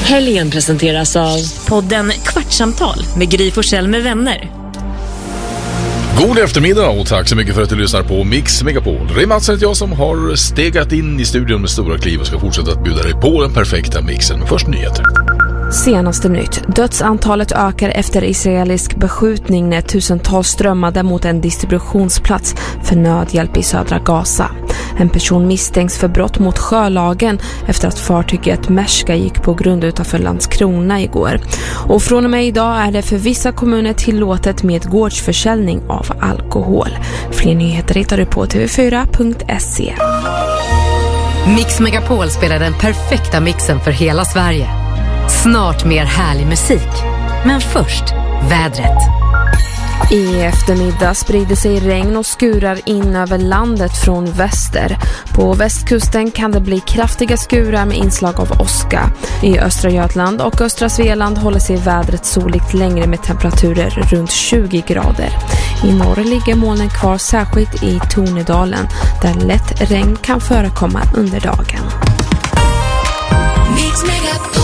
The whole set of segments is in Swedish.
Helgen presenteras av podden Kvartsamtal med Gry Forssell med vänner. God eftermiddag och tack så mycket för att du lyssnar på Mix Megapol. Det är Mats och jag som har stegat in i studion med stora kliv och ska fortsätta att bjuda dig på den perfekta mixen. Först nyheter. Senaste nytt. Dödsantalet ökar efter israelisk beskjutning när tusentals strömmade mot en distributionsplats för nödhjälp i södra Gaza. En person misstänks för brott mot sjölagen efter att fartyget Merska gick på grund utanför Landskrona igår. Och från och med idag är det för vissa kommuner tillåtet med gårdsförsäljning av alkohol. Fler nyheter hittar du på tv4.se. Mix Megapol spelar den perfekta mixen för hela Sverige. Snart mer härlig musik. Men först, vädret. I eftermiddag sprider sig regn och skurar in över landet från väster. På västkusten kan det bli kraftiga skurar med inslag av åska. I östra Götland och östra Svealand håller sig vädret soligt längre med temperaturer runt 20 grader. I norr ligger molnen kvar särskilt i Tornedalen där lätt regn kan förekomma under dagen. Mix Megapol.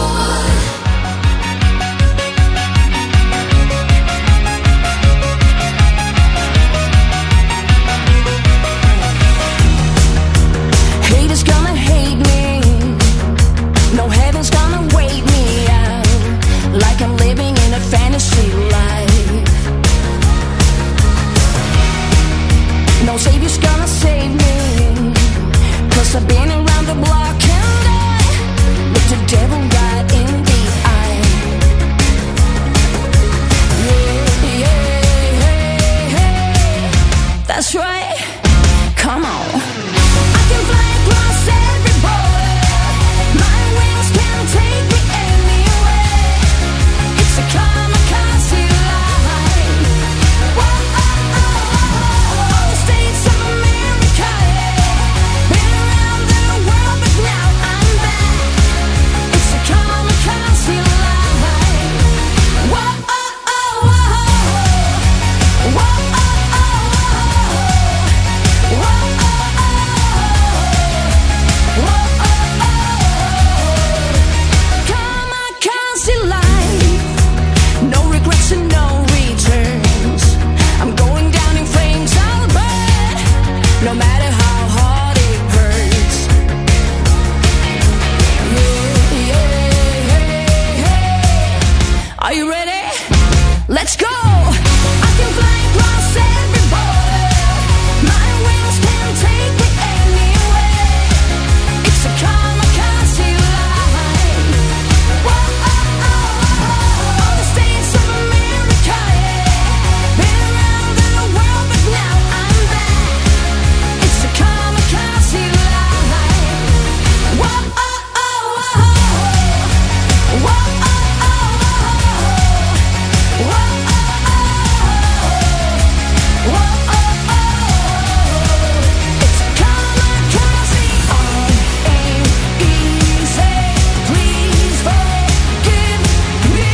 I've been around the block and I looked the devil right in the eye. Yeah, yeah, hey, hey. That's right. Come on. I can fly across every border. My wings can take me anywhere. It's a kamikaze life. Whoa, oh, oh, oh. All the states of America. Been around the world, but now I'm back. It's a kamikaze life. Whoa, oh, oh, oh. Whoa, oh, oh, oh. Whoa, oh, oh, oh. Kamikaze life. No regrets and no returns. I'm going down in flames, I'll burn. No matter how hard it hurts. Yeah, yeah, hey, hey. Are you ready? Let's go! I can fly across every border. My wings can take me anywhere. It's a kamikaze life. Whoa, oh, oh, oh. All the states of America, yeah. Been around the world, but now I'm back. It's a kamikaze life. Whoa, oh, oh, oh. Whoa, oh, oh, oh. Whoa, oh, oh, oh. Whoa, oh, oh. It's a kamikaze. All ain't easy. Please forgive me.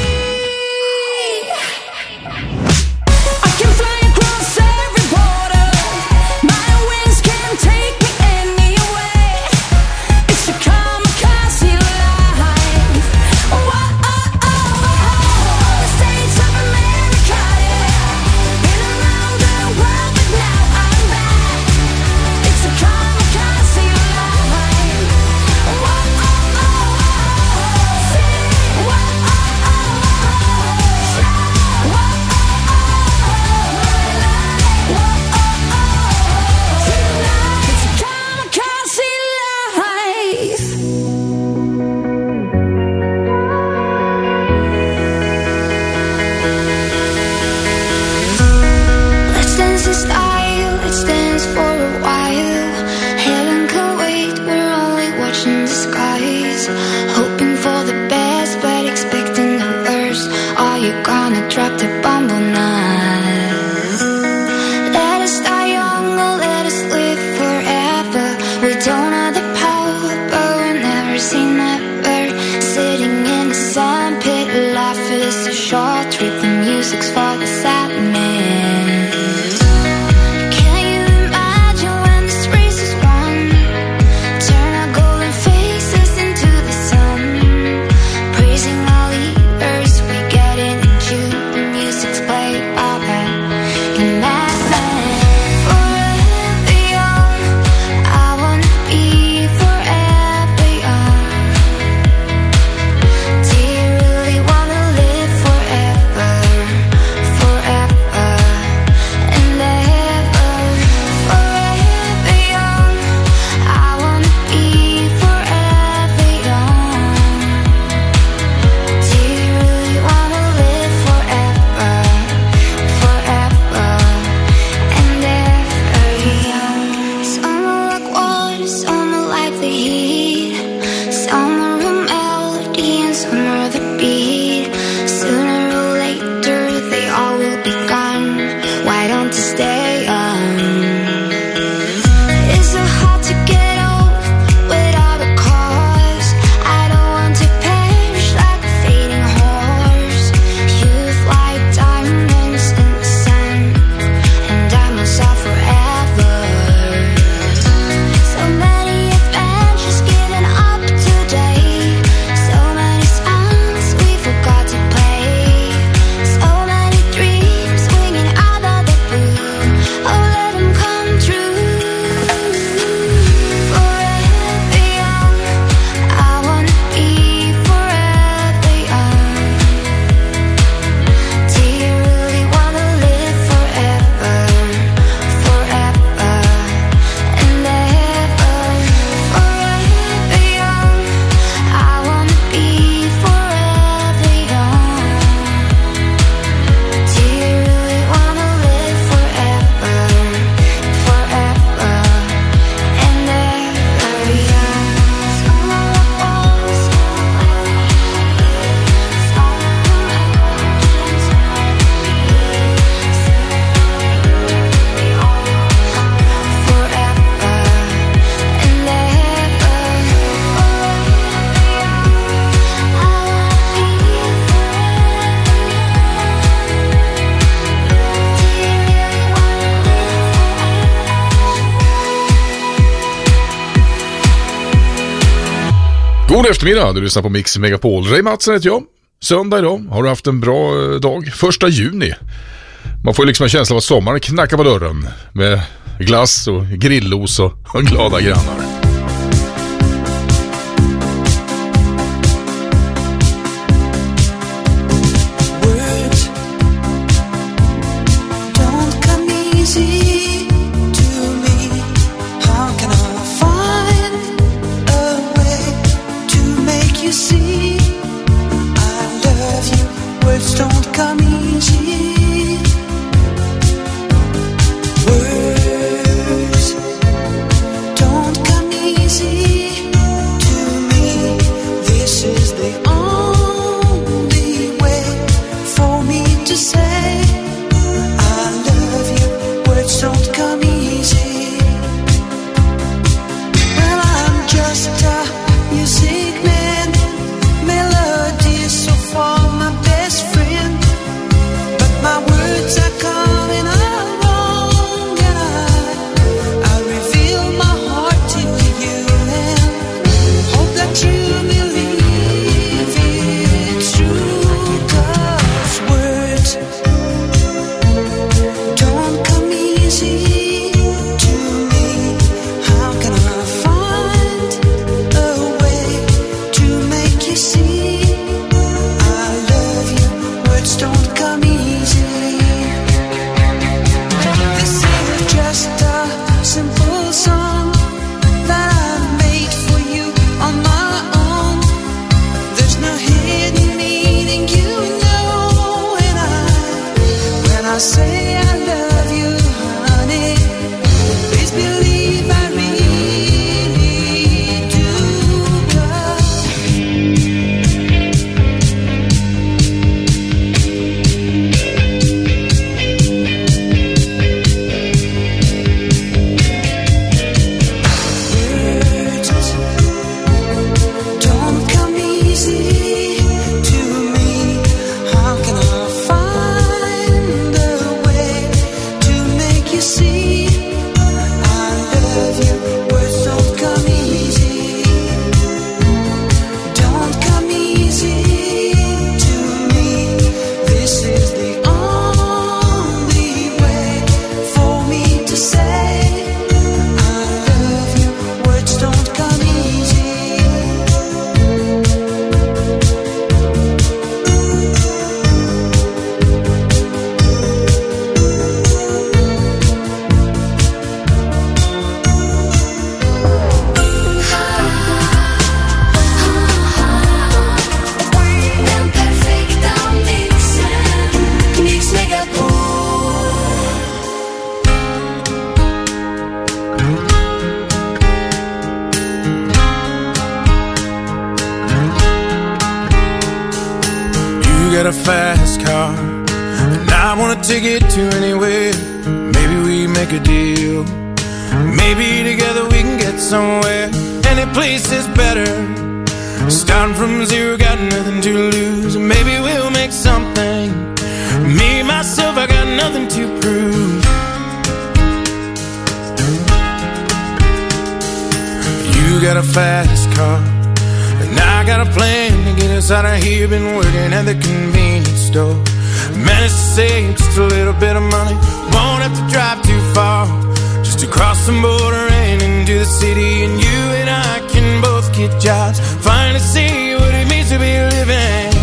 I can fly across every border. My wings can take me anywhere. It's a kamikaze life. Whoa, oh, oh, oh. The states of America, yeah. Been around the world, but now I'm back. It's a kamikaze life. Whoa, oh, oh, oh. Whoa, oh, oh, oh. Whoa, oh, it's a kamikaze life. Let's dance in style, let's dance for a while. Heaven can wait, we're only watching the skies. Hoping for the best, but expecting the worst. Are you gonna drop the bomb or not? Let us die young or let us live forever. We don't have the power, but we'll never say never. Sitting in the sandpit, life is a short trip. The music's for the sadness. Can you imagine when this race is won? Turn our golden faces into the sun. God eftermiddag, du lyssnar på Mix Megapol. Ray Matsen heter jag. Söndag idag. Har du haft en bra dag? 1 juni. Man får liksom en känsla av att sommaren knackar på dörren med glass och grillos och glada grannar. A fast car and I wanna take it to anywhere. Maybe we make a deal. Maybe together we can get somewhere. Any place is better. Starting from zero, got nothing to lose. Maybe we'll make something. Me, myself, I got nothing to prove. You got a fast car and I got a plan to get us out of here. Been working at the convenience store. Managed to save just a little bit of money. Won't have to drive too far. Just to cross the border and into the city. And you and I can both get jobs. Finally see what it means to be living.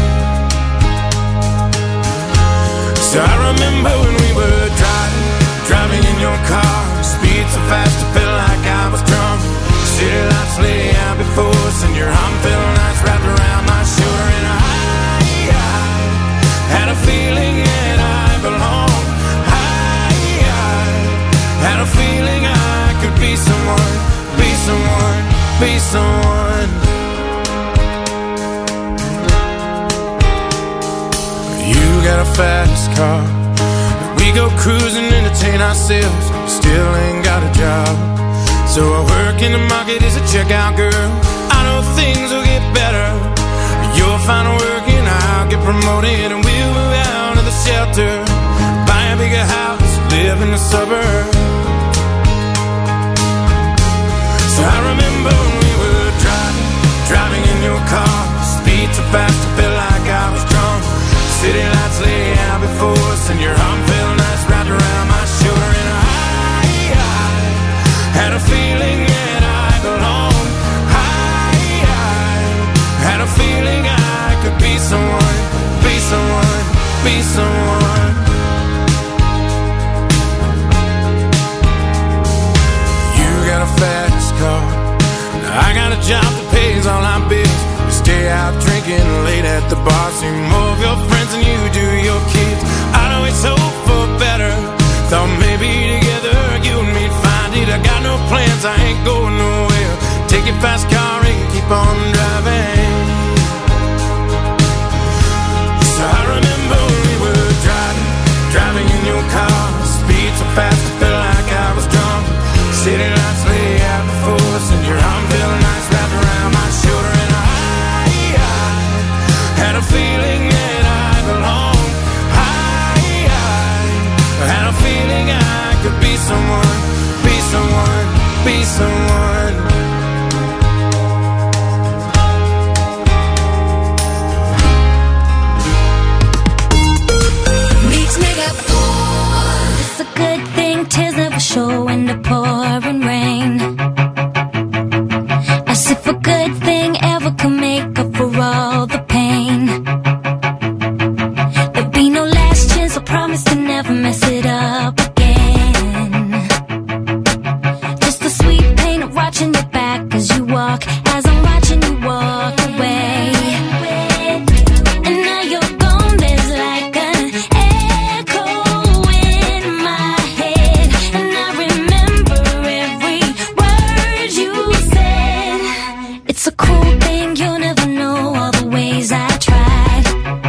So I remember when we were driving in your car. Speed so fast it felt like I was drunk. City lights lay out before us and your arm felt nice wrapped around my shoulder. And I had a feeling that I belonged. I had a feeling I could be someone, be someone, be someone. You got a fast car. We go cruising, entertain ourselves. Still ain't got a job. So I work in the market as a checkout girl. I know things will get better. You'll find work and I'll get promoted. And we'll move out of the shelter. Buy a bigger house, live in the suburbs. So I remember when we were driving in fast, I felt like I was drunk. City lights lay out before us, and your arm felt nice wrapped around my shoulder. And I had a feeling that I belonged. I had a feeling I could be someone, be someone, be someone. You got a fast car, I got a job that pays all our bills. We stay out drinking late at the bar, see more of your friends than you do your kids. I'd always hope for better, thought maybe together you and me'd find it. I got no plans, I ain't going nowhere. Take your fast car and keep on driving. So I remember we were driving in your car. Speed so fast, I felt like I was drunk. City lights lay out before us, and your arm felt nice wrapped around my shoulder. And I had a feeling that I belonged. I had a feeling I could be someone, be someone, be someone. It's a good thing tears never show in the pouring rain. As if a good thing ever can make up for all the pain. There'll be no last chance, I promise to never mess it up again. Just the sweet pain of watching your back as you walk, as I'm watching you walk away. And now you're gone, there's like an echo in my head. And I remember every word you said. It's a cruel thing, you'll never know all the ways I tried.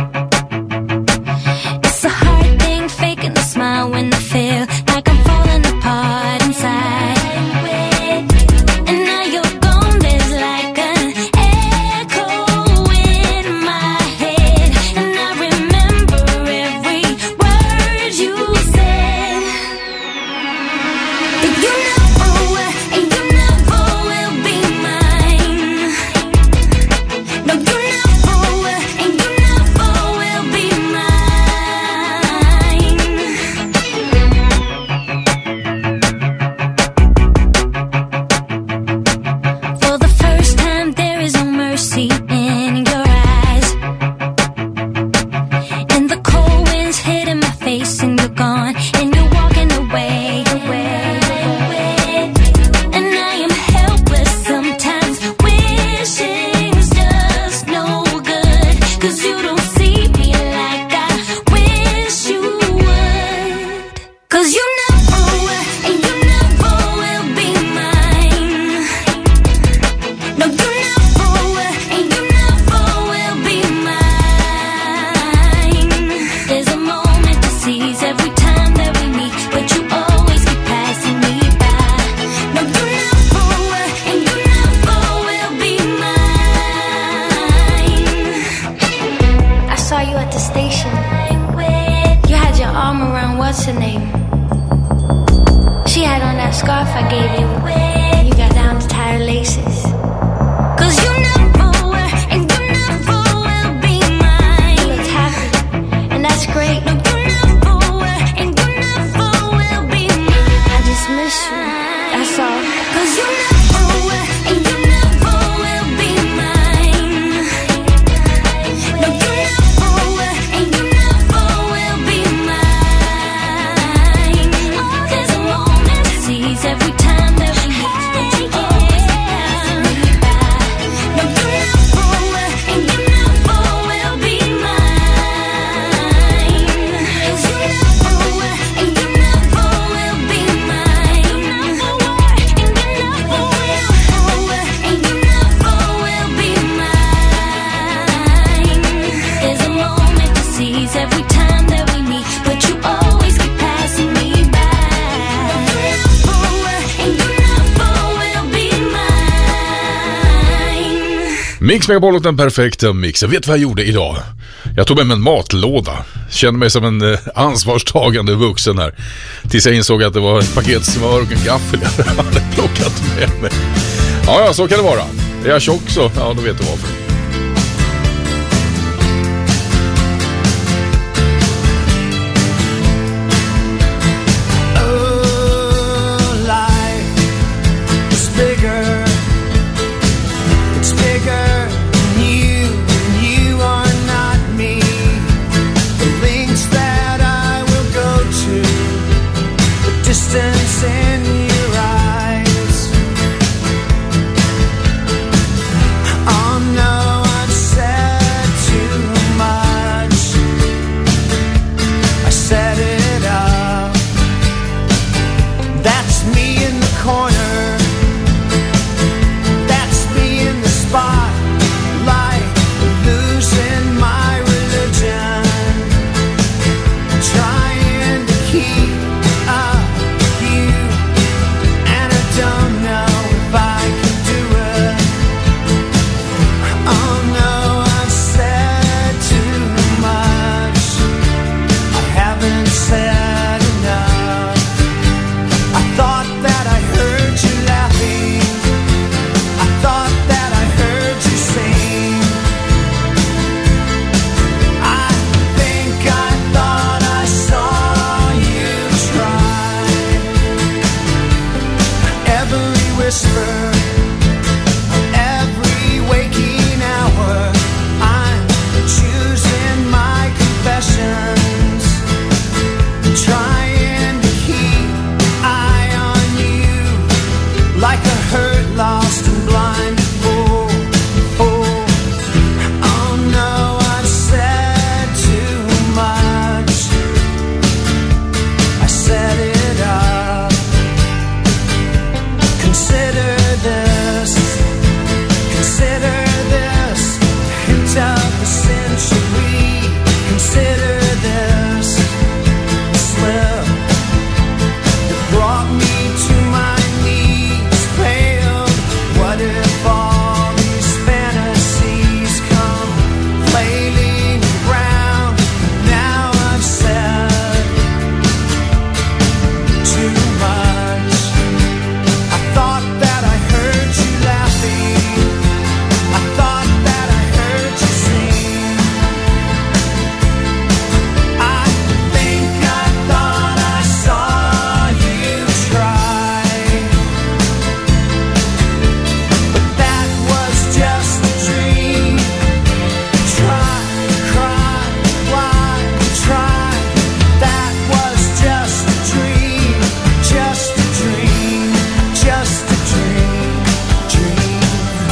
It's a hard thing, faking a smile when I feel like I'm falling apart inside. And now you're gone, there's like an echo in my head. And I remember every word you said. But you never were, and you never will be mine. No, you never were, and you never will be mine. For the first time, there is no mercy in your eyes. And the cold winds hitting my face, and you're gone, and you're walking away. And I am helpless sometimes, wishing's just no good. 'Cause you don't see me like I wish you would. 'Cause you never were, and you never will be mine. No, you never were, and you never will be mine. There's a moment to seize every time that we meet, but you always keep passing me by. No, you never were, and you never will be mine. I saw you at the station. You had your arm around what's her name? She had on that scarf I gave you. You got down to tie her laces. 'Cause you never were, and you never will be mine. You looked happy, and that's great. No, you never were, and you never will be mine. I just miss you, that's all. 'Cause you never were, and you never will be mine. No, you never were, and you never will be mine. Oh, there's a moment to seize every time that we meet, but you always keep passing me by. No, you never were, and you never will be mine. 'Cause you never were, and you never will be mine. You never were, and you never will. And you never will be mine. There's a moment to seize every time that we meet, but you always keep passing me by. You never were, and you never will be mine. Mix Megapol och den perfekta mixen. Vet du vad jag gjorde idag? Jag tog med mig en matlåda. Kände mig som en ansvarstagande vuxen här. Tills jag insåg att det var ett paket smör och en gaffel jag hade plockat med mig. Ja, så kan det vara. Är jag tjock så, ja, då vet du varför.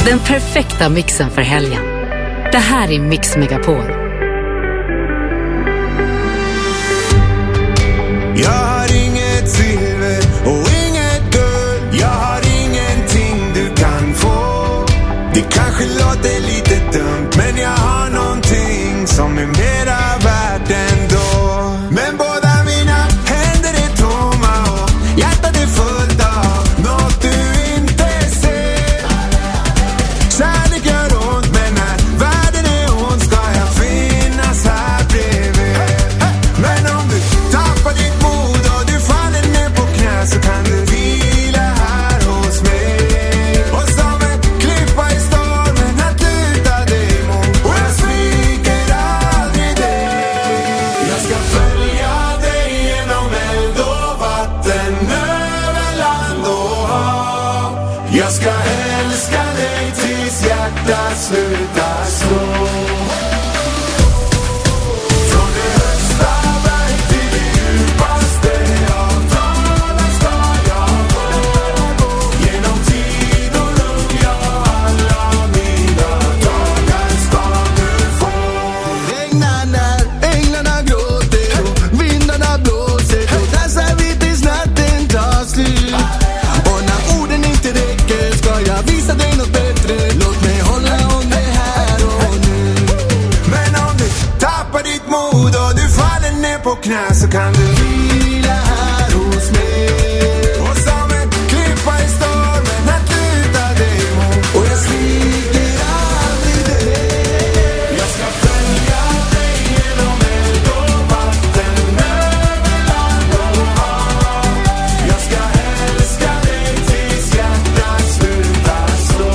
Den perfekta mixen för helgen. Det här är Mix Megapol. Jag har inget silver och inget guld. Jag har ingenting du kan få. Det kanske låter lite dumt, men jag har någonting som är mera värt ändå. Men båda mina händer är tomma och hjärtat är fullt av något du inte ser. Kärlek gör ont, men när världen är ond ska jag finnas här bredvid. Men om du tappar ditt mod och du faller ner på knä, så kan du vila här hos mig. Och som en klippa i stormen att luta dig mot, och jag sviker aldrig dig. Jag ska följa dig genom eld och vatten, över land och hav. Jag ska älska dig tills hjärtat slutar slå. Från det högsta berg till det djupaste av dalar ska jag gå. Genom tid och rum, ja, alla mina dagar ska du få. Regnar när änglarna gråter och vindarna blåser, och dansar vi tills natten tar slut. Och när orden inte räcker ska jag visa dig något bättre. Låt mig hålla om det här och nu. Men om du tappar ditt mod och du faller ner på knä, så kan du vila här hos mig. Och som en klippa i stormen att luta dig mot, och jag sviker aldrig dig. Jag ska följa dig genom eld och vatten, över land och hav. Jag ska älska dig tills hjärtat slutar slå.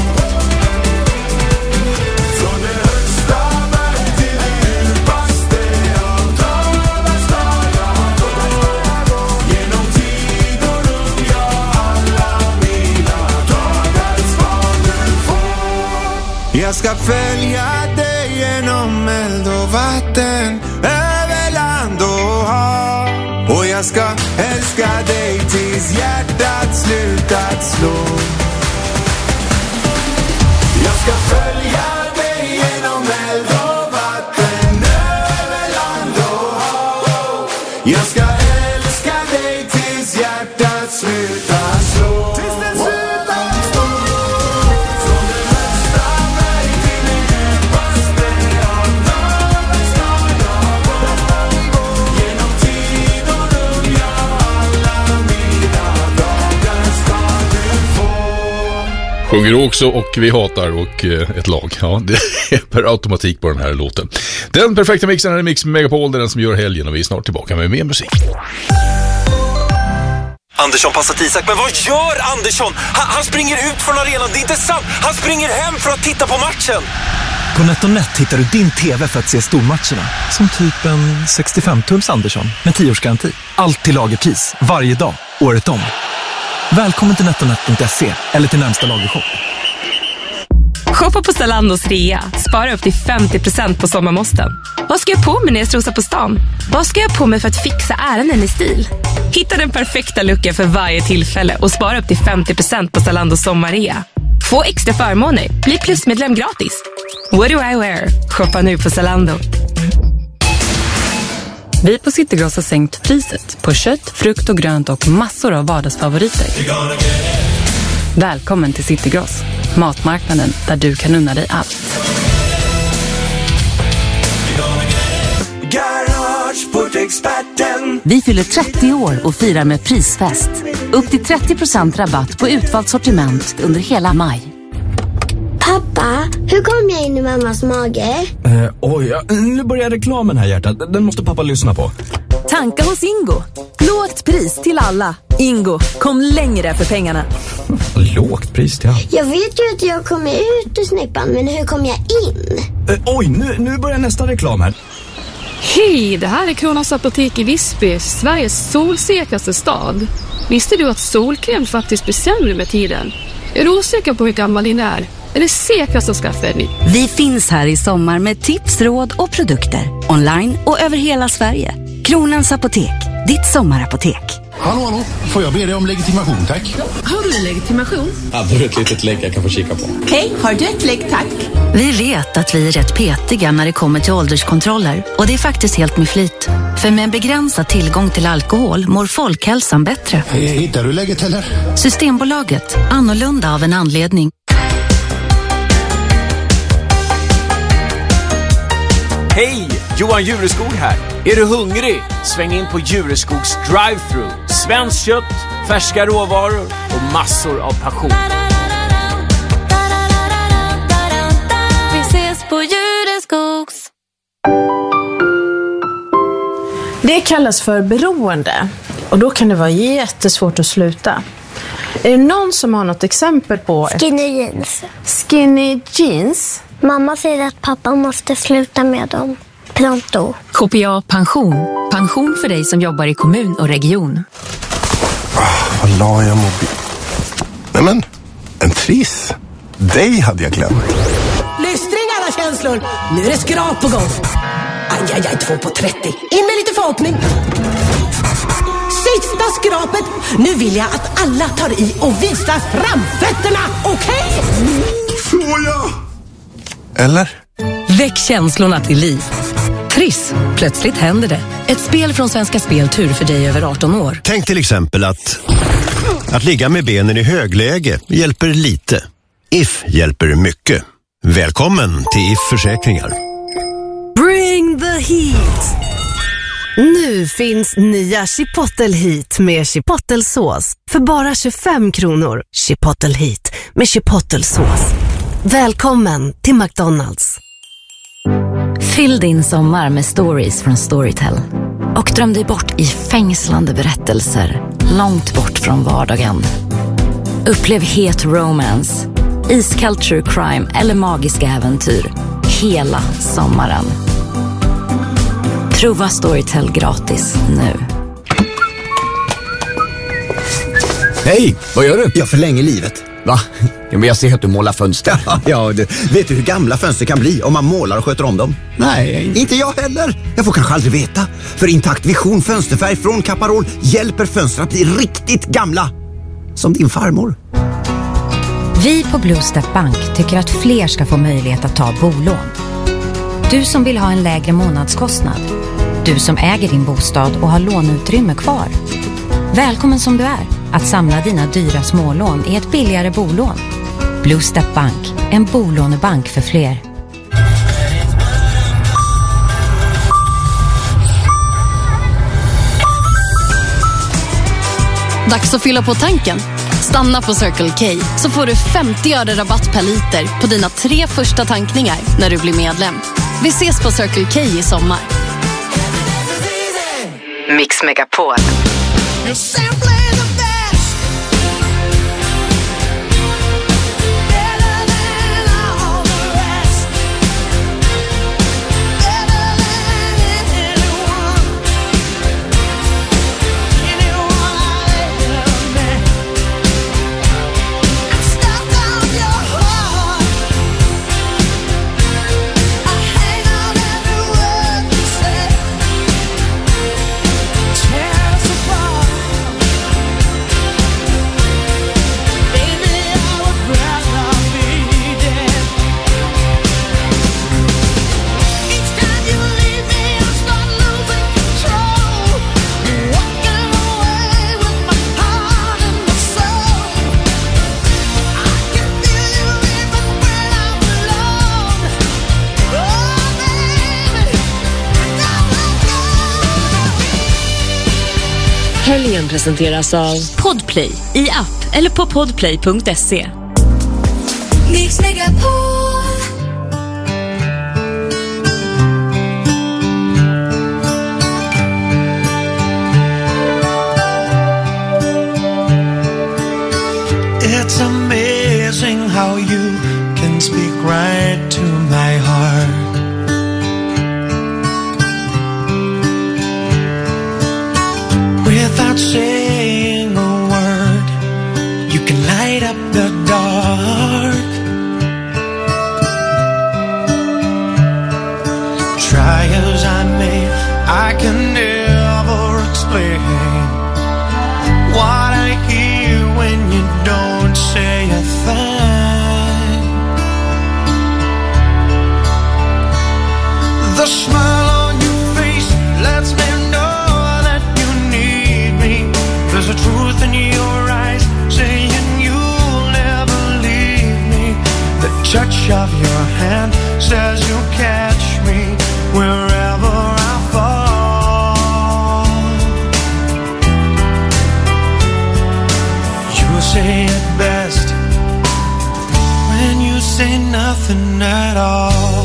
Från det högsta berg till det djupaste av dalar ska jag gå. Genom tid och rum, ja, alla mina dagar ska du få. Jag ska följa dig genom eld och vatten, över land och hav. Och jag ska älska dig tills hjärtat slutat slå. Jag ska följa dig genom eld och vatten, över land och hav. Jag ska älska dig tills hjärtat slutar slå. Tills det slutar slå. Från det högsta berg till det djupaste av dalar ska jag gå. Genom tid och rum, ja, alla mina dagar ska du få. Sjunger också och vi hatar och ett lag. Ja, det är per automatik på den här låten. Den perfekta mixen är Mix Megapol, det är den som gör helgen, och vi är snart tillbaka med mer musik. Andersson passar till Isak, men vad gör Andersson? Han springer ut från arenan, det är inte sant. Han springer hem för att titta på matchen. På NetOnNet hittar du din TV för att se stormatcherna. Som typ en 65-tums Andersson med 10-årsgaranti. Allt till lagerpris, varje dag, året om. Välkommen till NetOnNet.se eller till närmsta lagershop. Shoppa på Zalandos rea. Spara upp till 50% på sommarmåsten. Vad ska jag på mig när jag strosar på stan? Vad ska jag på mig för att fixa ärenden i stil? Hitta den perfekta looken för varje tillfälle och spara upp till 50% på Zalandos sommarrea. Få extra förmåner. Bli plusmedlem gratis. What do I wear? Shoppa nu på Zalando. Vi på Citygross har sänkt priset på kött, frukt och grönt och massor av vardagsfavoriter. Välkommen till Citygross, matmarknaden där du kan unna dig allt. Garageportexperten. Vi fyller 30 år och firar med prisfest. Upp till 30% rabatt på utvalt sortiment under hela maj. Pappa, hur kom jag in i mammas mage? Nu börjar reklamen här, hjärtat. Den måste pappa lyssna på. Tanka hos Ingo. Lågt pris till alla. Ingo, kom längre för pengarna. Lågt pris till alla? Jag vet ju att jag kommer ut ur snippan, men hur kom jag in? Nu börjar nästa reklam här. Hej, det här är Kronans apotek i Visby, Sveriges solsäkraste stad. Visste du att solkräm faktiskt blir sämre med tiden? Är du osäker på hur gammal din är det säkraste att skaffa en ny? Vi finns här i sommar med tips, råd och produkter. Online och över hela Sverige. Kronans apotek, ditt sommarapotek. Hallå, får jag be dig om legitimation, tack? Har du en legitimation? Ja, det är ett litet lägg jag kan få kika på. Hej, har du ett lägg, tack? Vi vet att vi är rätt petiga när det kommer till ålderskontroller. Och det är faktiskt helt med flit. För med en begränsad tillgång till alkohol mår folkhälsan bättre. Hittar du läget eller? Systembolaget. Annorlunda av en anledning. Hej! Johan Jureskog här. Är du hungrig? Sväng in på Jureskogs drive-thru. Svenskt kött, färska råvaror och massor av passion. Vi ses på Jureskogs. Det kallas för beroende. Och då kan det vara jättesvårt att sluta. Är det någon som har något exempel på... Skinny jeans. Skinny jeans? Mamma säger att pappa måste sluta med dem. Pronto. KPA Pension. Pension för dig som jobbar i kommun och region. Vad la jag mobil? Nämen, en triss. Dig hade jag glömt. Lystring alla känslor. Nu är det skrap på gång. Aj, 2 på 30. In med lite förhoppning. Sista skrapet. Nu vill jag att alla tar i och visar framfötterna. Okej? Får jag? Eller? Väck känslorna till liv. Triss. Plötsligt händer det. Ett spel från Svenska Speltur för dig över 18 år. Tänk till exempel att ligga med benen i högläge hjälper lite. If hjälper mycket. Välkommen till If Försäkringar. Bring the heat. Nu finns nya Chipotle Heat med Chipotle-sås för bara 25 kronor. Chipotle Heat med Chipotle-sås. Välkommen till McDonald's. Fyll din sommar med stories från Storytel. Och dröm dig bort i fängslande berättelser långt bort från vardagen. Upplev het romance, iskall true crime eller magiska äventyr hela sommaren. Prova Storytel gratis nu. Hej, vad gör du? Jag förlänger livet. Va? Ja, men jag ser att du målar fönster. Ja, vet du hur gamla fönster kan bli om man målar och sköter om dem? Nej. Inte jag heller. Jag får kanske aldrig veta. För Intakt Vision fönsterfärg från Caparol hjälper fönster att bli riktigt gamla. Som din farmor. Vi på Blue Step Bank tycker att fler ska få möjlighet att ta bolån. Du som vill ha en lägre månadskostnad. Du som äger din bostad och har låneutrymme kvar. Välkommen som du är att samla dina dyra smålån i ett billigare bolån. Blue Step Bank, en bolånebank för fler. Dags att fylla på tanken. Stanna på Circle K så får du 50 öre rabatt per liter på dina 3 första tankningar när du blir medlem. Vi ses på Circle K i sommar. Mix Megapol. Helgen presenteras av Podplay i app eller på podplay.se. Mix Megapol. It's amazing how you can speak right to my heart. Without saying a word, you can light up the dark. Try as I may, I can never explain smile on your face lets me know that you need me. There's a truth in your eyes saying you'll never leave me. The touch of your hand says you'll catch me wherever I fall. You say it best when you say nothing at all.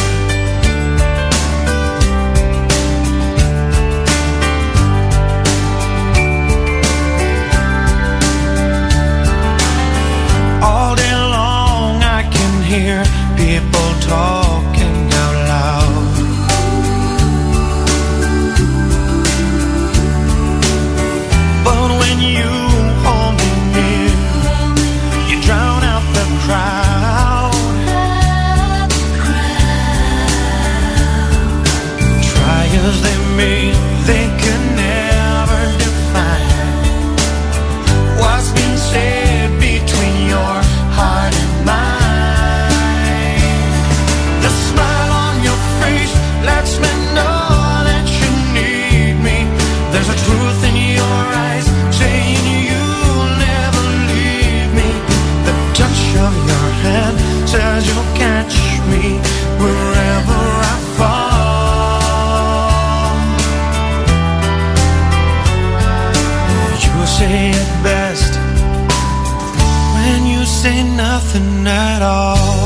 All day long I can hear people talking out loud. But when you hold me near, you drown out the crowd. Try as they may, they can never define what's been said between your heart and mine. The smile on your face lets me know that you need me. There's a truth in your eyes saying you'll never leave me. The touch of your hand says you'll catch me wherever I fall. You say it best when you say nothing at all.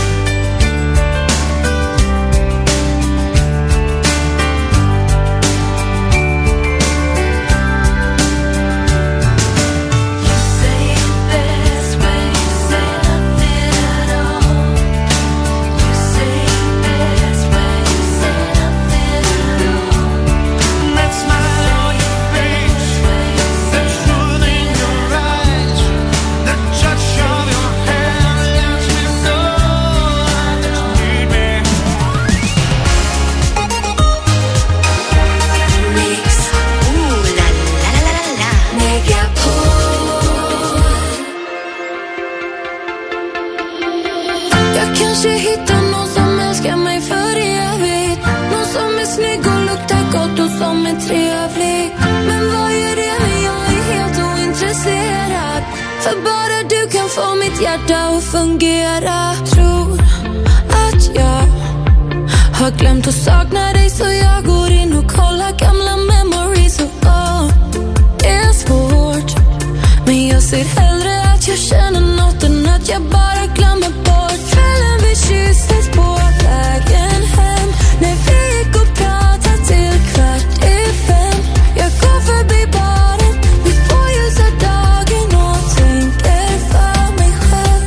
Jag kanske hittar någon som älskar mig för evigt. Någon som är snygg och luktar gott och som är trevlig. Men vad är det när jag är helt ointresserad? För bara du kan få mitt hjärta att fungera. Tror att jag har glömt att sakna dig, så jag går in och kollar gamla memories. Och det är svårt, men jag ser hellre att jag känner något än att jag bara glömmer bort. Kvällen vi kysstes på vägen hem, när vi gick och pratade till 4:45. Jag går förbi baren vid påljusdagen och tänker för mig själv.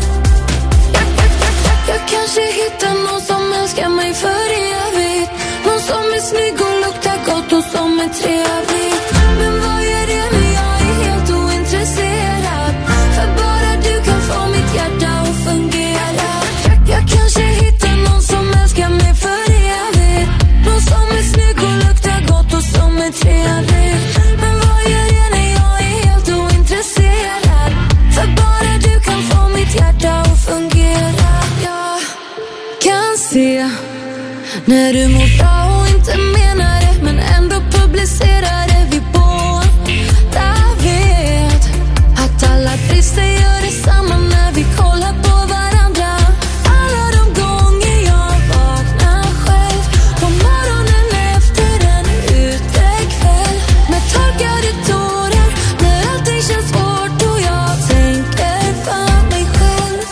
Jag kanske hittar någon som älskar mig för evigt. Någon som är snygg och luktar gott och som är trevlig. Men vad är det när jag är helt ointresserad? För bara du kan få mitt hjärta att fungera. Jag kanske hittar någon som älskar mig för evigt. Någon som är snygg och luktar gott och som är trevlig. Men vad är det när jag är helt ointresserad? För bara du kan få mitt hjärta att fungera. Jag kan se när du mår bra och inte menar det, men ändå publicerar det. Vi båda vet att alla brister gör detsamma när vi kollar på varandra. Alla de gånger jag vaknar själv på morgonen efter en utekväll med torkade tårar, när allting känns svårt och jag tänker för mig själv.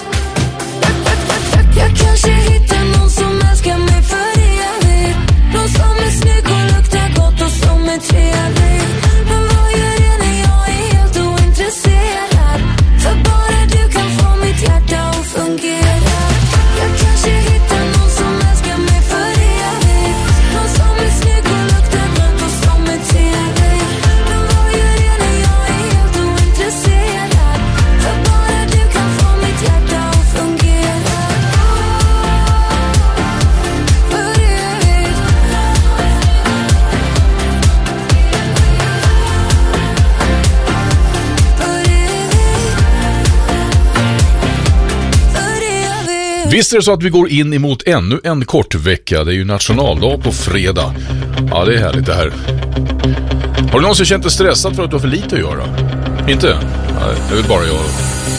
Jag kanske hittar någon som älskar mig för evigt. Någon som är snygg Visst är det så att vi går in emot ännu en kort vecka. Det är ju nationaldag på fredag. Ja, det är härligt det här. Har du någonsin känt dig stressad för att du har för lite att göra? Inte? Nej, det vill bara jag.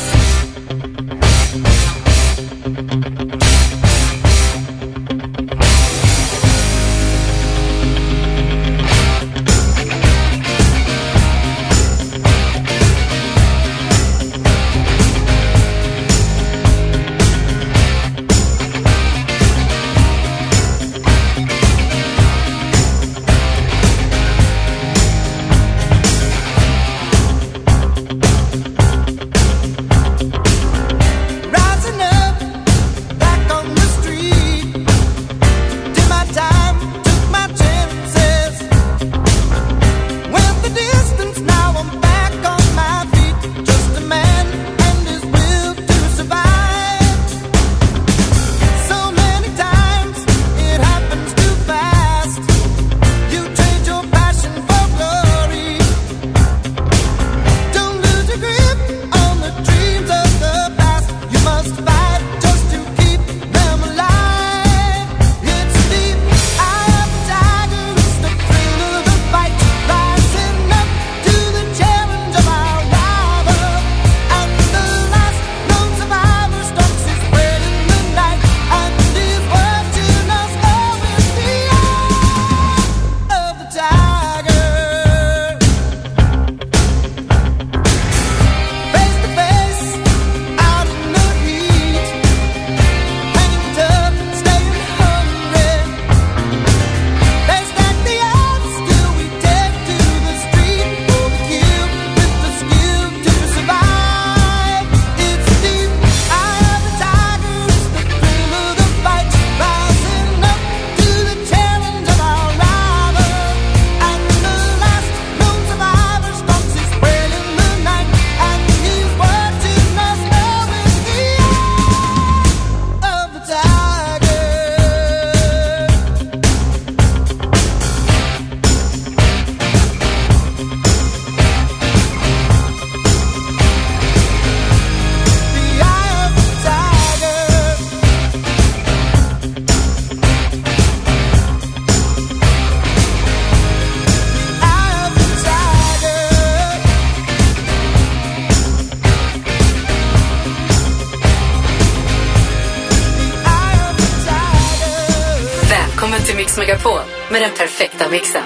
Till Mix Megapol med den perfekta mixen.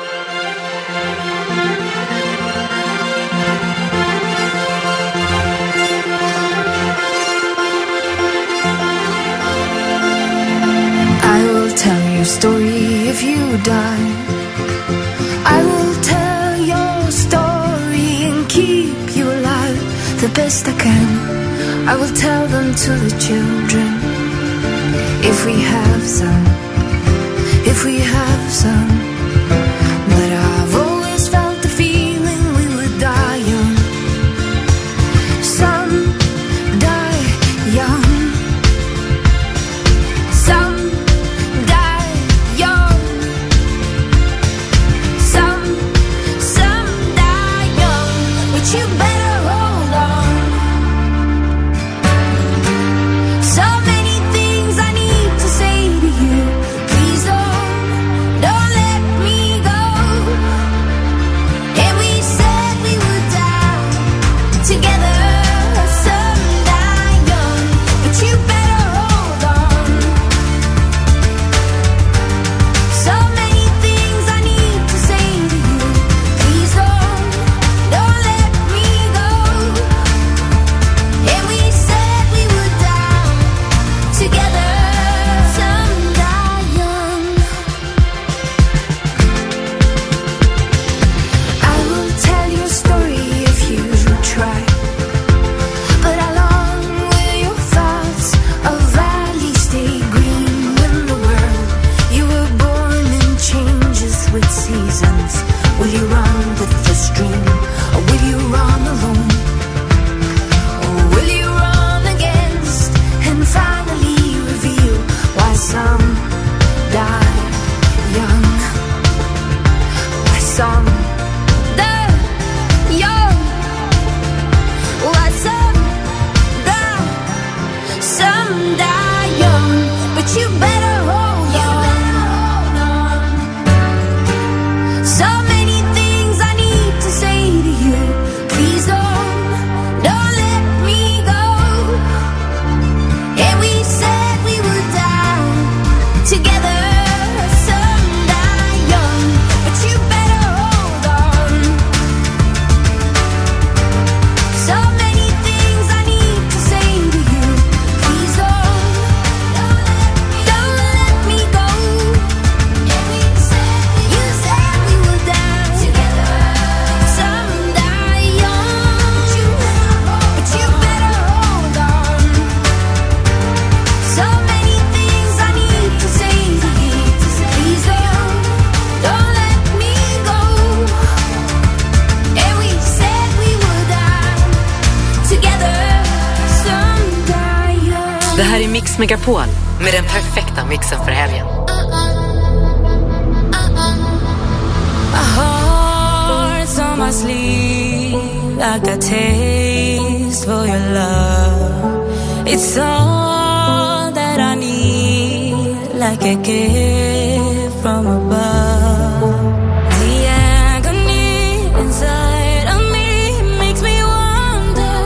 I will tell your story if you die. I will tell your story and keep you alive the best I can. I will tell them to the children if we have some. If we have some, but I've always felt the feeling we would die young. Some die young. Some die young. Some die young. But you better hold on. So many things I need to say to you. Don't let Mix Megapol med den perfekta mixen för helgen. My heart's on my sleeve, I got taste for your love. It's all that I need, like a gift from above. The agony inside of me makes me wonder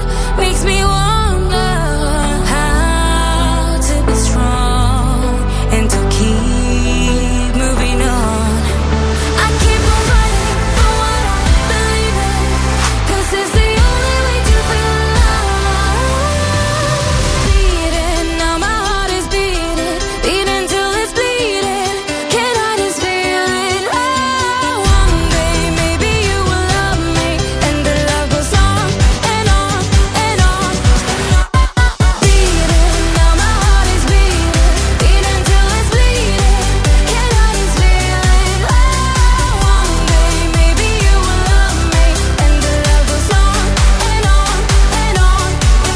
how to be strong and to keep moving on. I keep on fighting for what I believe in, 'cause it's the only way to feel alive. Beating, now my heart is beating, beating till it's bleeding. Can I just feel it? Oh, one day maybe you will love me, and the love goes on and on and on. Beating, now my heart is beating, beating till it's bleeding. Can I just feel it? Oh, one day maybe you will love me, and the love goes on and on and on.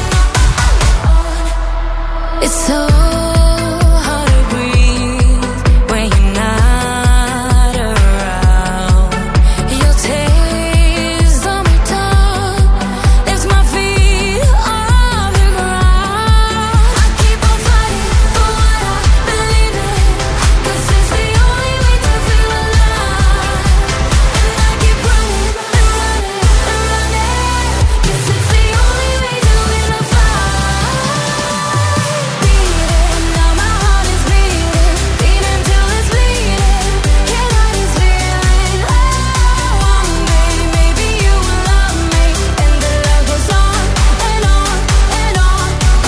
It's so hard to breathe when you're not around. Your taste on my tongue lifts my feet off the ground. I keep on fighting for what I believe in, 'cause it's the only way to feel alive. And I keep running and running and running, 'cause it's the only way to win a fight. Beating, now my heart is beating, beating till it's bleeding. Can I just feel it? Oh, one day maybe you will love me, and the love goes on and on and on.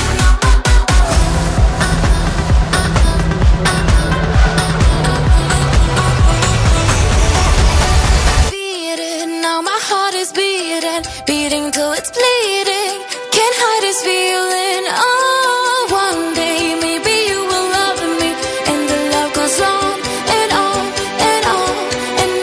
Beating, now my heart is beating, beating till it's bleeding. Can't hide this feeling. Oh, one day maybe you will love me, and the love goes on and on and on and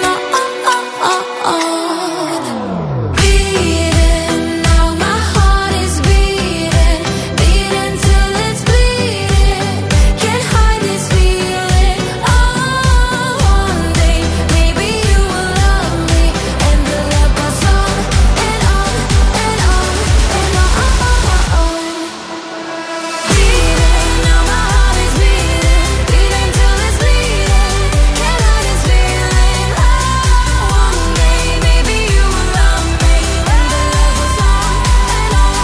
on. Beating, now my heart is beating, beating till it's bleeding. Can't hide this feeling. Oh, one day maybe you will love me, and the love goes on and on and on and on. Beating, now my heart is beating, beating till it's bleeding. Can't hide this feeling. Oh, one day maybe you will love me, and the love goes on and on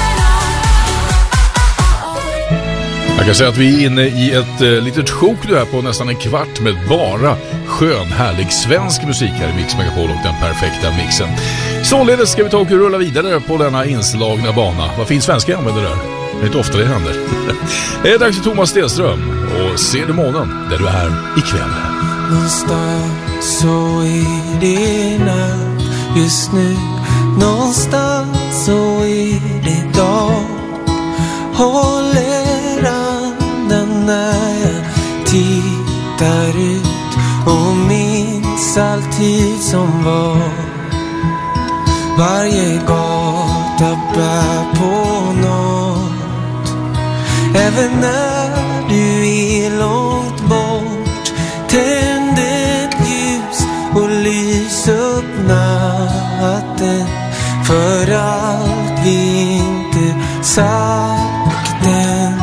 and on. Jag kan säga att vi är inne i ett litet sjok nu här på nästan en kvart med bara skön, härlig svensk musik här i Mix Megapol och den perfekta mixen. Således ska vi ta och rulla vidare på denna inslagna bana. Vad finns svenska använder där? Det är inte ofta det händer. Det är dags för Thomas Stenström och Ser du månen där du är ikväll. Någonstans så är det natt just nu. Någonstans så är det dag. Håller andan när jag tittar ut och minns alltid som var. Varje gata bär på något. Även när du är långt bort, tänd ett ljus och lys upp natten. För allt vi inte sagt än.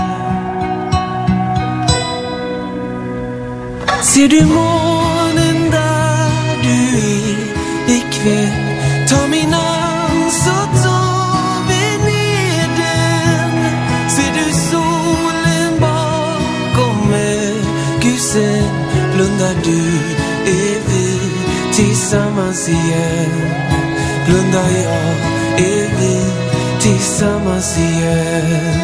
Ser du månen där du är ikväll? Ta min hand så tar vi ner den. Ser du solen bakom mörkusen? Blundar du, är vi tillsammans igen. Blundar jag, är vi tillsammans igen.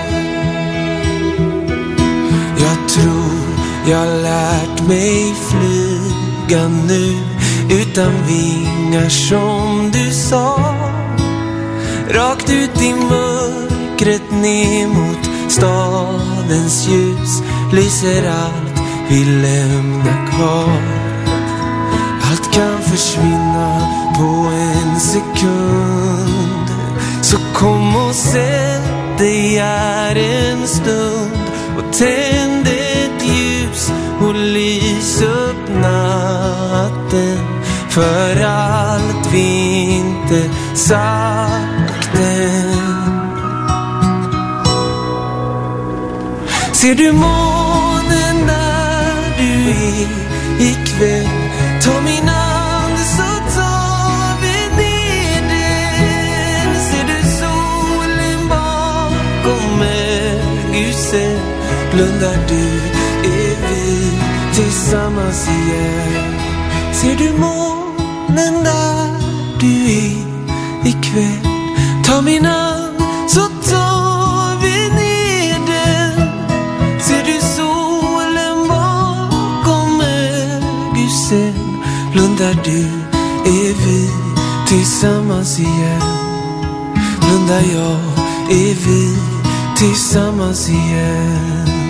Jag tror jag lärt mig flyga nu utan vingar som du sa. Rakt ut i mörkret ner mot stadens ljus lyser allt vi lämnar kvar. Allt kan försvinna på en sekund. Så kom och sätt dig här en stund och tänd ett ljus och lys upp natten för allt vi inte sagt än. Ser du månen där du är ikväll? Ta min hand så tar vi ner den. Ser du solen bakom ögusen? Blundar du, är vi tillsammans igen. Ser du månen där du är ikväll? Ta min hand så tar vi ner den. Ser du solen bakom ögusen? Blundar du, är vi tillsammans igen. Blundar jag, är vi tillsammans igen.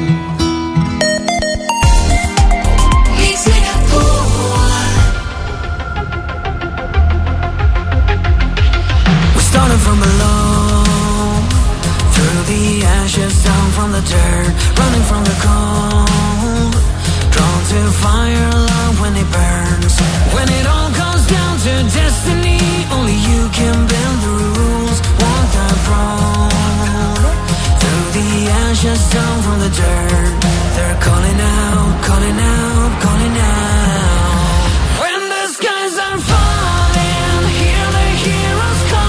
Starting from below, through the ashes, down from the dirt, running from the cold, drawn to fire, love when it burns. When it all comes down to destiny, only you can bend the rules, walk that road. Through the ashes, down from the dirt, they're calling out, calling out, calling out. When the skies are falling, hear the heroes call.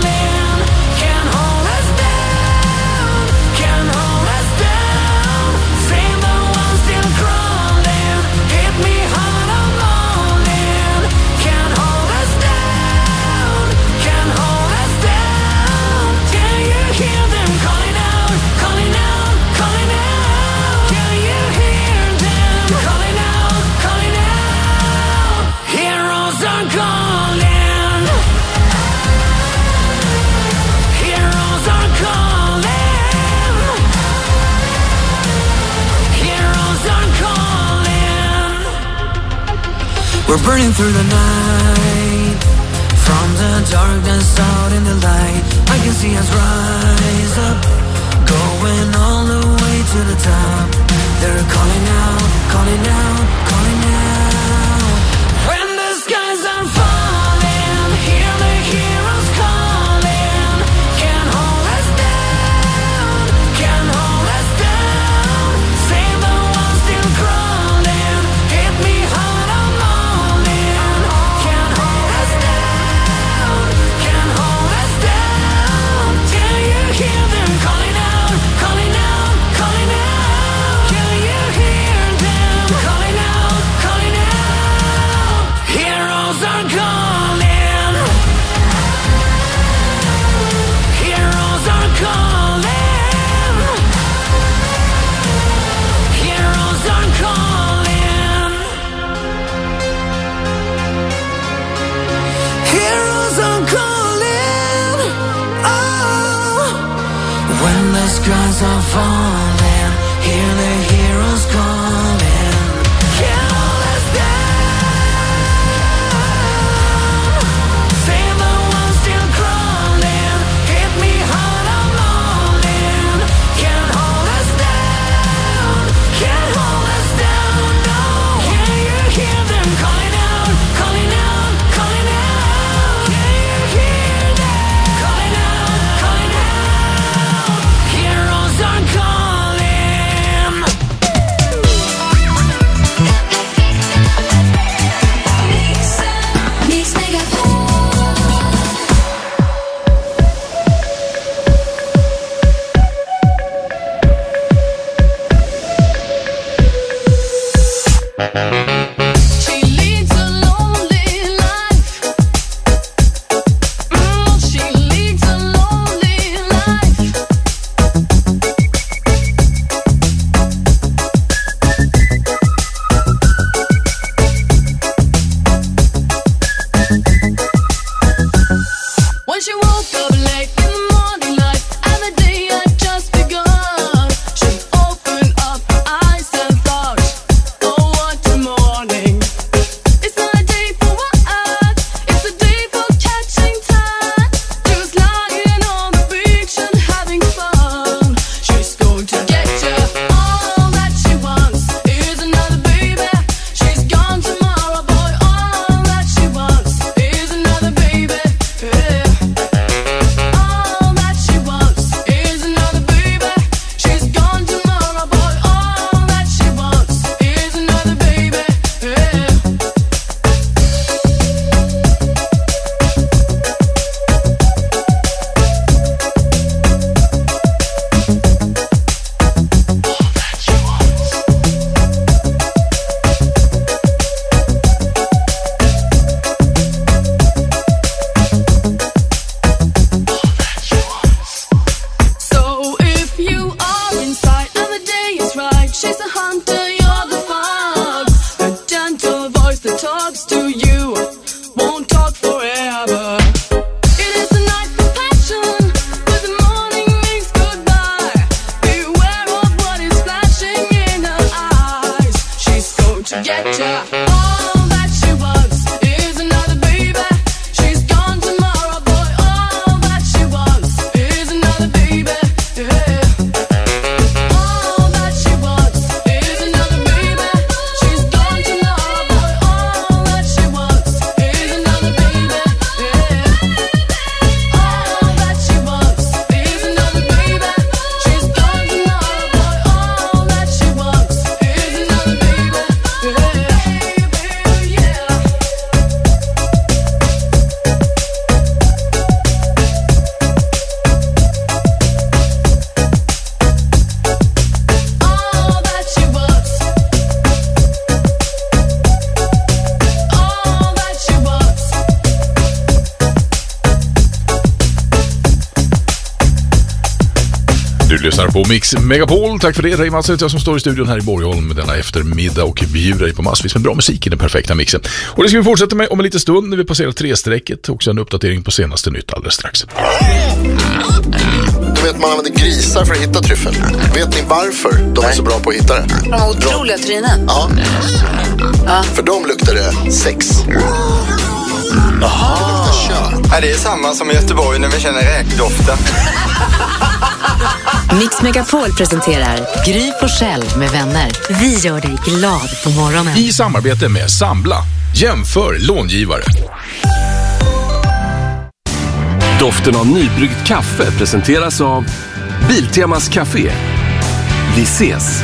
We're burning through the night, from the darkness out in the light. I can see us rise up, going all the way to the top. They're calling out, calling out, calling out. When the skies are falling, hear the heroes calling. Can't hold us down, can't hold us down. Save the ones still crawling, hit me hard on morning. Can't hold us down, can't hold us down. Can you hear them calling out, calling out, calling out? she's a hunter, you're the fox. A gentle voice that talks to you won't talk forever. It is a night for passion, but the morning means goodbye. Beware of what is flashing in her eyes. She's going to get ya. All that she wants is another baby. She's gone tomorrow, boy. All that she wants is another baby. Yeah. All that she wants is another baby. She's gone tomorrow, boy. All that she wants is another baby. Yeah. All that she wants is another baby. She's gone tomorrow, boy. All that she wants is another baby. Yeah. All that she wants. All that she wants. Du lyssnar på Mix Megapol. Tack för det. Ray Mats heter jag som står i studion här i Borgholm denna eftermiddag och bjuder dig på massvis med bra musik i den perfekta mixen. Och det ska vi fortsätta med om en liten stund när vi passerar 3-strecket. Också en uppdatering på senaste nytt alldeles strax. Du vet, man använder grisar för att hitta tryffel. Vet ni varför de är så bra på att hitta det? De har otroliga trynen. Ja. För dem luktar det sex. Jaha. Ja, det är samma som i Göteborg när vi känner räkdoften. Mix Megapol presenterar Gry Forssell med vänner. Vi gör dig glad på morgonen. I samarbete med Sambla. Jämför långivare. Doften av nybryggt kaffe presenteras av Biltemas Café. Vi ses!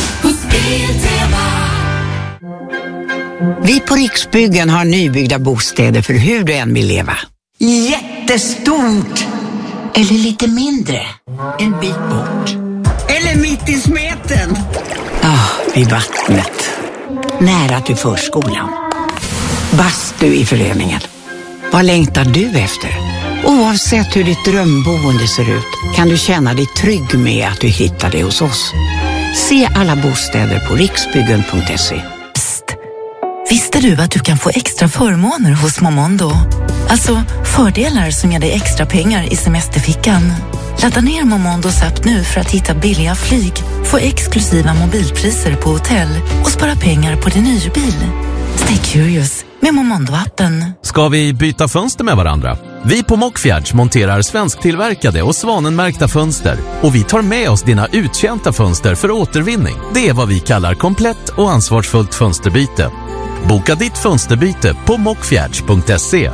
Vi på Riksbyggen har nybyggda bostäder för hur du än vill leva. Jättestort! Eller lite mindre. En bit bort. Eller mitt i smeten. Vid vattnet. Nära till förskolan. Bastu i föreningen. Vad längtar du efter? Oavsett hur ditt drömboende ser ut kan du känna dig trygg med att du hittar det hos oss. Se alla bostäder på riksbyggen.se. Visste du att du kan få extra förmåner hos Momondo? Alltså fördelar som ger dig extra pengar i semesterfickan. Ladda ner Momondos app nu för att hitta billiga flyg, få exklusiva mobilpriser på hotell och spara pengar på din hyrbil. Stay curious med Momondo-appen. Ska vi byta fönster med varandra? Vi på Mockfjärds monterar svensktillverkade och svanenmärkta fönster. Och vi tar med oss dina uttjänta fönster för återvinning. Det är vad vi kallar komplett och ansvarsfullt fönsterbyte. Boka ditt fönsterbyte på mockfjärds.se.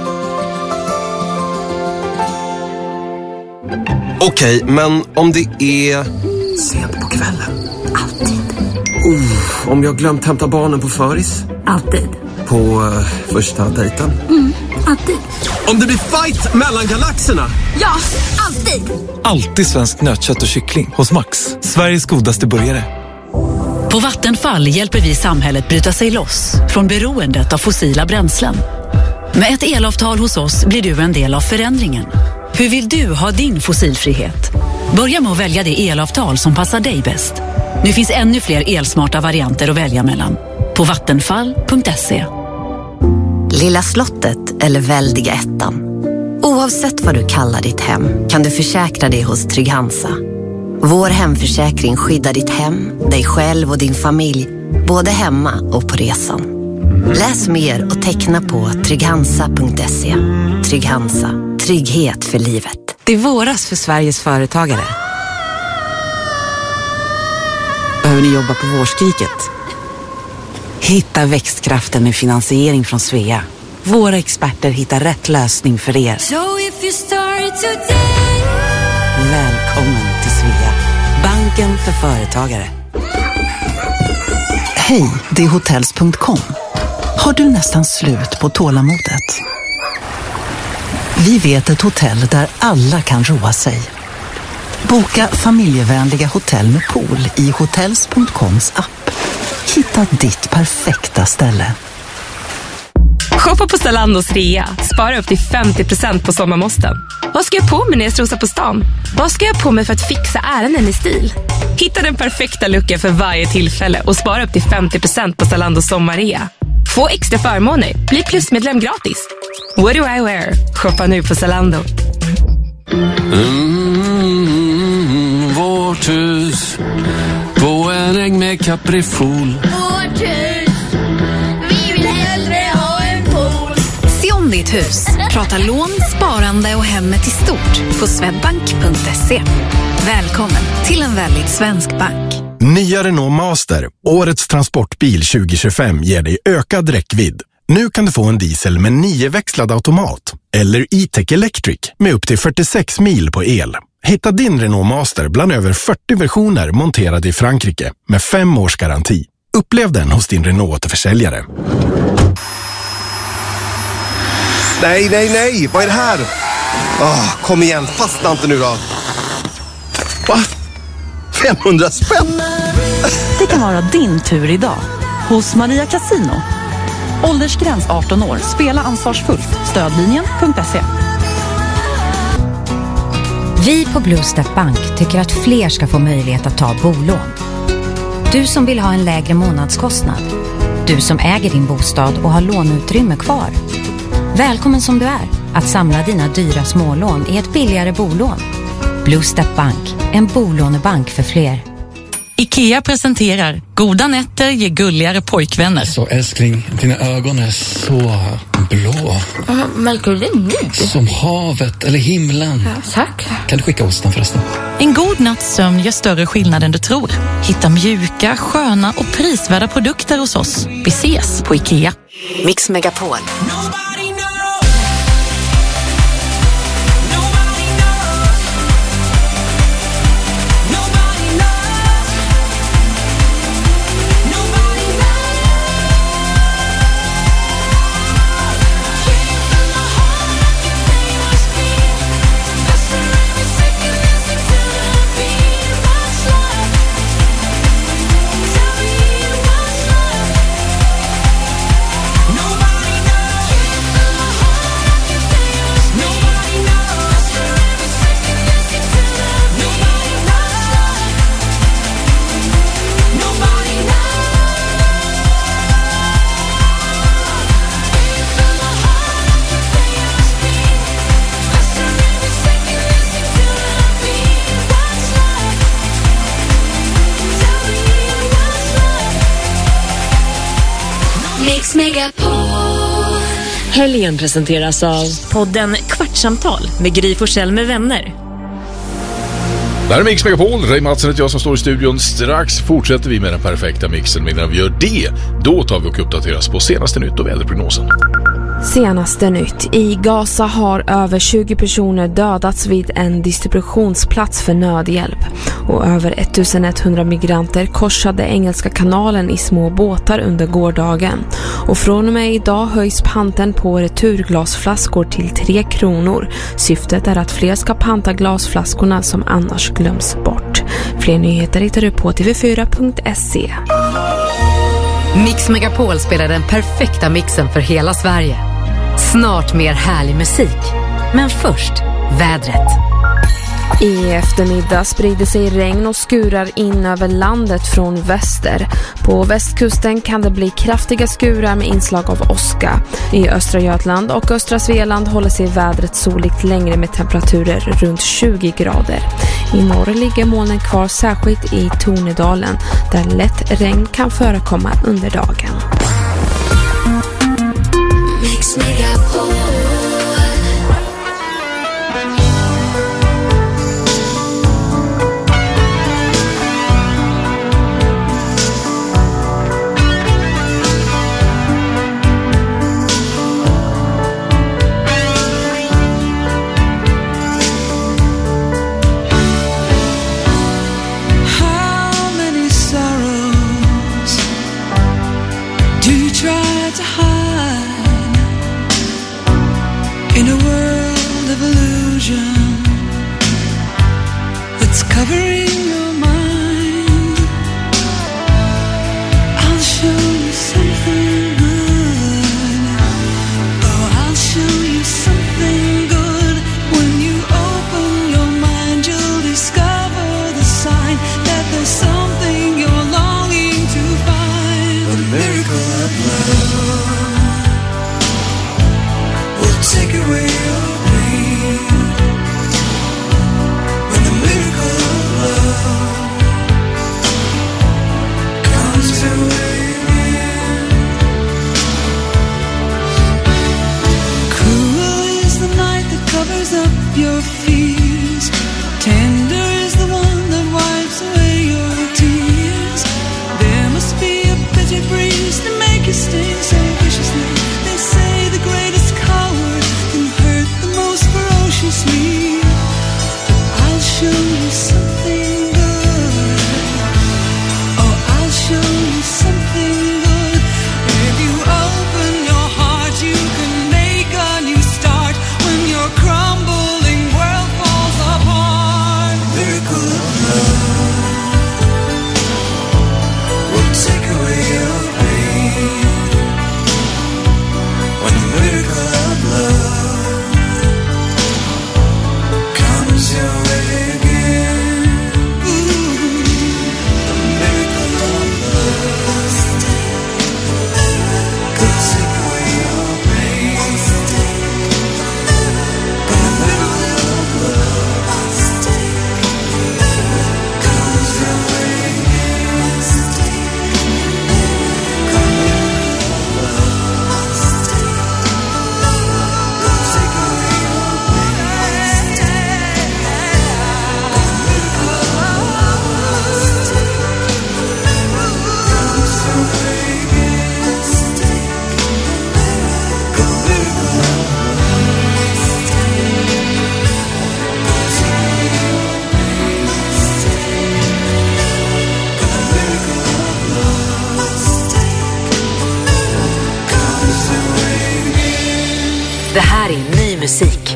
Okej, men om det är Sent på kvällen. om jag glömt hämta barnen på föris. Alltid. På första dejten. Alltid. Om det blir fight mellan galaxerna. Ja, alltid. Alltid svensk nötkött och kyckling hos Max. Sveriges godaste burgare. På Vattenfall hjälper vi samhället bryta sig loss från beroendet av fossila bränslen. Med ett elavtal hos oss blir du en del av förändringen. Hur vill du ha din fossilfrihet? Börja med att välja det elavtal som passar dig bäst. Nu finns ännu fler elsmarta varianter att välja mellan. På vattenfall.se. Lilla slottet eller väldiga ettan. Oavsett vad du kallar ditt hem kan du försäkra det hos Trygg-Hansa. Vår hemförsäkring skyddar ditt hem, dig själv och din familj, både hemma och på resan. Läs mer och teckna på trygghansa.se. Trygg-Hansa. Trygghet för livet. Det är våras för Sveriges företagare. Behöver ni jobba på vårskriket? Hitta växtkraften med finansiering från Svea. Våra experter hittar rätt lösning för er. Välkommen till Svea. Banken för företagare. Hej, det är hotels.com. Har du nästan slut på tålamodet? Vi vet ett hotell där alla kan roa sig. Boka familjevänliga hotell med pool i hotels.coms app. Hitta ditt perfekta ställe. Shoppa på Zalandos rea. Spara upp till 50% på sommarmåsten. Vad ska jag på mig när jag strosar på stan? Vad ska jag på mig för att fixa ärenden i stil? Hitta den perfekta looken för varje tillfälle och spara upp till 50% på Zalandos sommarrea. Få extra förmåner. Bli plusmedlem gratis. What do I wear? Shoppa nu på Zalando. Vårt hus på en äng med kaprifol. Vårt hus, vi vill hellre ha en pool. Se om ditt hus. Prata lån, sparande och hemmet i stort på swedbank.se. Välkommen till en väldigt svensk bank. Nya Renault Master, årets transportbil 2025, ger dig ökad räckvidd. Nu kan du få en diesel med 9-växlad automat eller E-Tech Electric med upp till 46 mil på el. Hitta din Renault Master bland över 40 versioner monterade i Frankrike med 5 års garanti. Upplev den hos din Renault-återförsäljare. Nej, nej, nej! Vad är det här? Kom igen, fastna inte nu då. Va? 500 spänn? Det kan vara din tur idag hos Maria Casino. Åldersgräns 18 år. Spela ansvarsfullt. Stödlinjen.se. Vi på Bluestep Bank tycker att fler ska få möjlighet att ta bolån. Du som vill ha en lägre månadskostnad. Du som äger din bostad och har låneutrymme kvar. Välkommen som du är att samla dina dyra smålån i ett billigare bolån. Bluestep Bank, en bolånebank för fler. IKEA presenterar Goda nätter ger gulligare pojkvänner. Så älskling, dina ögon är så blå. Märker du det nu? Som havet eller himlen. Ja, tack. Kan du skicka osten förresten? En god natts sömn gör större skillnad än du tror. Hitta mjuka, sköna och prisvärda produkter hos oss. Vi ses på IKEA. Mix Megapol. Helgen presenteras av podden Kvartsamtal med Gry Forssell med vänner. Det här är Mix Megapol, Ray Matsen heter jag som står i studion. Strax fortsätter vi med den perfekta mixen. Men när vi gör det, då tar vi och uppdateras på senaste nytt och väderprognosen. Senaste nytt. I Gaza har över 20 personer dödats vid en distributionsplats för nödhjälp. Och över 1100 migranter korsade Engelska kanalen i små båtar under gårdagen. Och från och med idag höjs panten på returglasflaskor till 3 kronor. Syftet är att fler ska panta glasflaskorna som annars glöms bort. Fler nyheter hittar du på tv4.se. Mix Megapol spelar den perfekta mixen för hela Sverige. Snart mer härlig musik. Men först, vädret. I eftermiddag sprider sig regn och skurar in över landet från väster. På västkusten kan det bli kraftiga skurar med inslag av åska. I östra Götland och östra Svealand håller sig vädret soligt längre med temperaturer runt 20 grader. I norr ligger molnen kvar särskilt i Tornedalen där lätt regn kan förekomma under dagen. Mix Megapol. Do you try to hide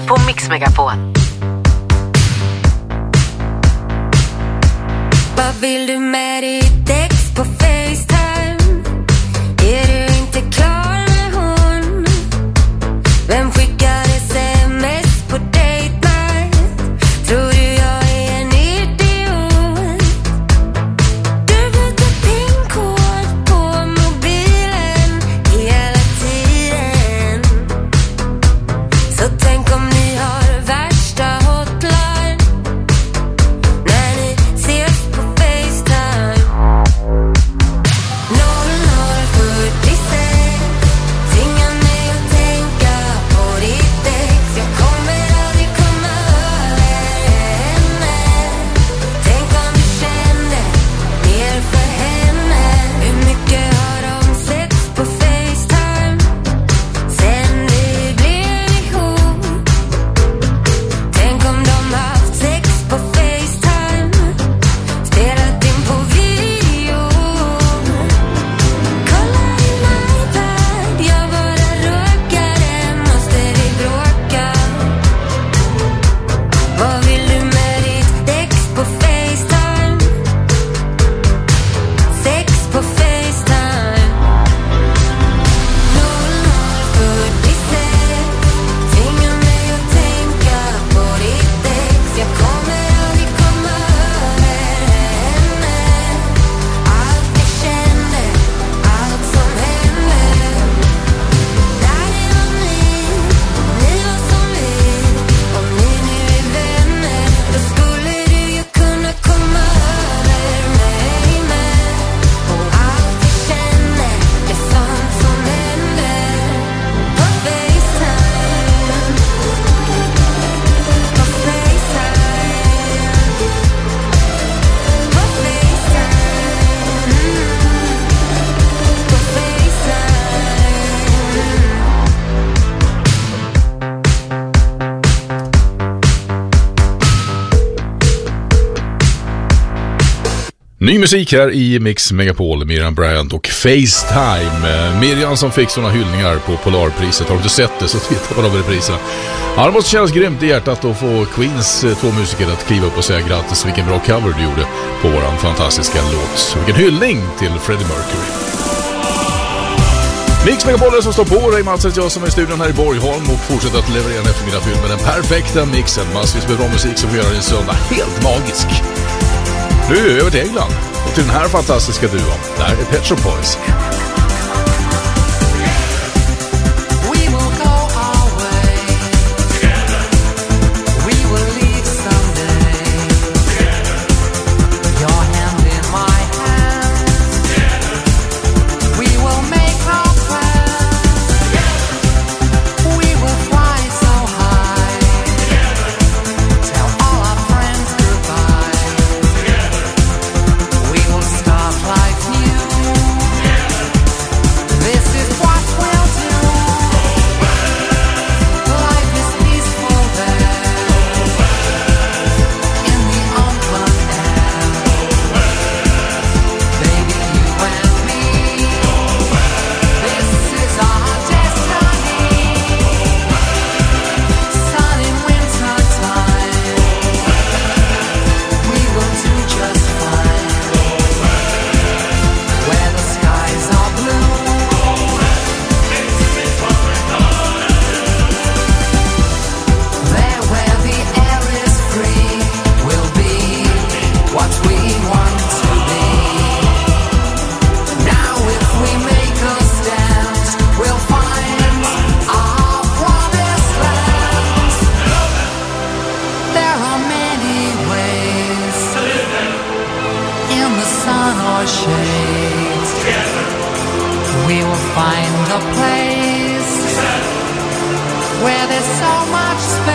på Mix Megapol. Vad vill du med ditt ex på FaceTime? Är du inte klar med hon? Vem skickar sms på date night? Tror du jag är en idiot? Du byter pinkod på mobilen hela tiden. Så tänk om ni har värsta hotline när ni ses på FaceTime. 0046 tvingar mig att tänka på ditt ex. Jag kommer aldrig komma över henne. Tänk om du kände mer för henne. Hur mycket har de sett på FaceTime sen vi blev ihop? Tänk om de haft sex på FaceTime, spelat in på video. Kolla din iPad, jag bara råkade. Måste vi bråka? Vad vill du med ditt ex på FaceTime? Sex på FaceTime. 0046 tvingar mig att tänka på ditt ex. Jag kommer aldrig komma över henne. Allt vi kände, allt som hände. Där det var ni var som vi. Om ni nu är vänner, då skulle du ju kunna komma över mig med. Och allt vi kände, det sånt som hände på FaceTime. På FaceTime. På FaceTime. På Ny musik här i Mix Megapol, Miriam Bryant och FaceTime. Miriam som fick såna hyllningar på Polarpriset. Har du inte sett det så titta på de priserna. Ja, det måste kännas grymt i hjärtat att få Queens två musiker att kliva upp och säga grattis, vilken bra cover du gjorde på våran fantastiska låt. Vilken hyllning till Freddie Mercury. Mix Megapol som står på. Ray Mats jag som är i studion här i Borgholm och fortsätter att leverera en eftermiddag med den perfekta mixen. Massvis med bra musik som får göra din söndag helt magisk. Nu är vi över till England och till den här fantastiska duon. Där är Pet Shop Boys. We will find a place where there's so much space.